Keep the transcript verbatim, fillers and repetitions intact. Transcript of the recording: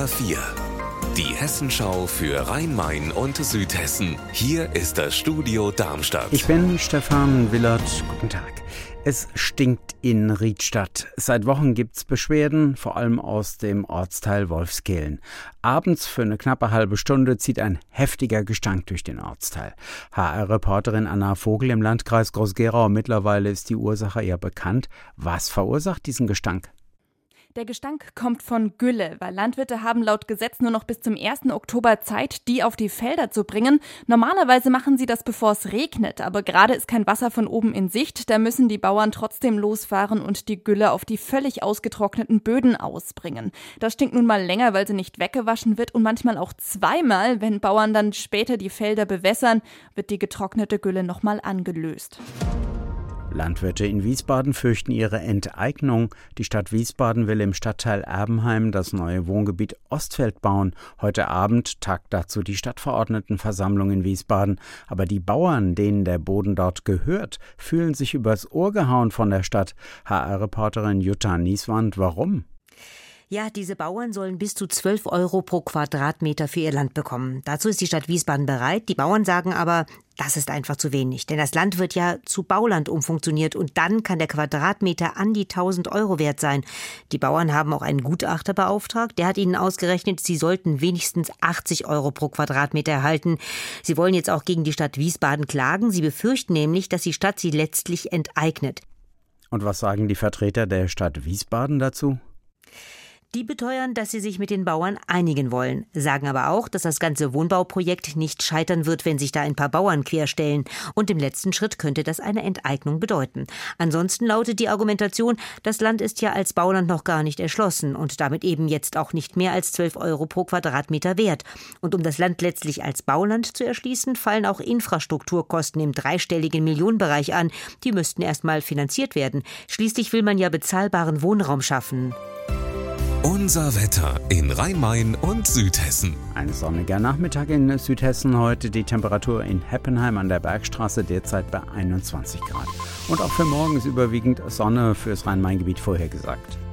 S R vier. Die Hessenschau für Rhein-Main und Südhessen. Hier ist das Studio Darmstadt. Ich bin Stefan Willert. Guten Tag. Es stinkt in Riedstadt. Seit Wochen gibt's Beschwerden, vor allem aus dem Ortsteil Wolfskehlen. Abends für eine knappe halbe Stunde zieht ein heftiger Gestank durch den Ortsteil. H R-Reporterin Anna Vogel im Landkreis Groß-Gerau. Mittlerweile ist die Ursache ja bekannt. Was verursacht diesen Gestank? Der Gestank kommt von Gülle, weil Landwirte haben laut Gesetz nur noch bis zum ersten Oktober Zeit, die auf die Felder zu bringen. Normalerweise machen sie das, bevor es regnet, aber gerade ist kein Wasser von oben in Sicht. Da müssen die Bauern trotzdem losfahren und die Gülle auf die völlig ausgetrockneten Böden ausbringen. Das stinkt nun mal länger, weil sie nicht weggewaschen wird und manchmal auch zweimal. Wenn Bauern dann später die Felder bewässern, wird die getrocknete Gülle nochmal angelöst. Landwirte in Wiesbaden fürchten ihre Enteignung. Die Stadt Wiesbaden will im Stadtteil Erbenheim das neue Wohngebiet Ostfeld bauen. Heute Abend tagt dazu die Stadtverordnetenversammlung in Wiesbaden. Aber die Bauern, denen der Boden dort gehört, fühlen sich übers Ohr gehauen von der Stadt. H R-Reporterin Jutta Nieswand, warum? Ja, diese Bauern sollen bis zu zwölf Euro pro Quadratmeter für ihr Land bekommen. Dazu ist die Stadt Wiesbaden bereit. Die Bauern sagen aber, das ist einfach zu wenig. Denn das Land wird ja zu Bauland umfunktioniert und dann kann der Quadratmeter an die tausend Euro wert sein. Die Bauern haben auch einen Gutachter beauftragt. Der hat ihnen ausgerechnet, sie sollten wenigstens achtzig Euro pro Quadratmeter erhalten. Sie wollen jetzt auch gegen die Stadt Wiesbaden klagen. Sie befürchten nämlich, dass die Stadt sie letztlich enteignet. Und was sagen die Vertreter der Stadt Wiesbaden dazu? Die beteuern, dass sie sich mit den Bauern einigen wollen, sagen aber auch, dass das ganze Wohnbauprojekt nicht scheitern wird, wenn sich da ein paar Bauern querstellen. Und im letzten Schritt könnte das eine Enteignung bedeuten. Ansonsten lautet die Argumentation, das Land ist ja als Bauland noch gar nicht erschlossen und damit eben jetzt auch nicht mehr als zwölf Euro pro Quadratmeter wert. Und um das Land letztlich als Bauland zu erschließen, fallen auch Infrastrukturkosten im dreistelligen Millionenbereich an. Die müssten erst mal finanziert werden. Schließlich will man ja bezahlbaren Wohnraum schaffen. Unser Wetter in Rhein-Main und Südhessen. Ein sonniger Nachmittag in Südhessen heute. Die Temperatur in Heppenheim an der Bergstraße derzeit bei einundzwanzig Grad. Und auch für morgen ist überwiegend Sonne fürs Rhein-Main-Gebiet vorhergesagt.